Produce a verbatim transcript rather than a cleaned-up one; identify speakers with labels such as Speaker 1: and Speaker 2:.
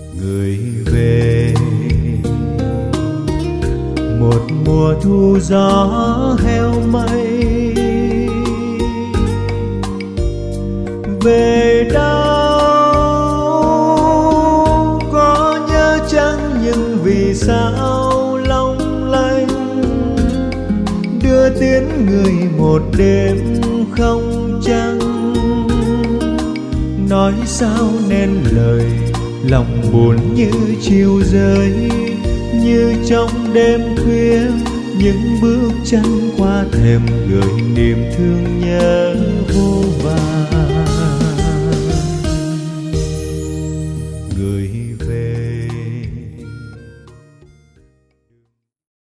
Speaker 1: người về một mùa thu gió heo mây, về đâu có nhớ chăng nhưng vì sao long lanh đưa tiến người một đêm không trăng. Nói sao nên lời lòng buồn như chiều rơi, như trong đêm khuya những bước chân qua thềm gửi niềm thương nhớ vô vàn.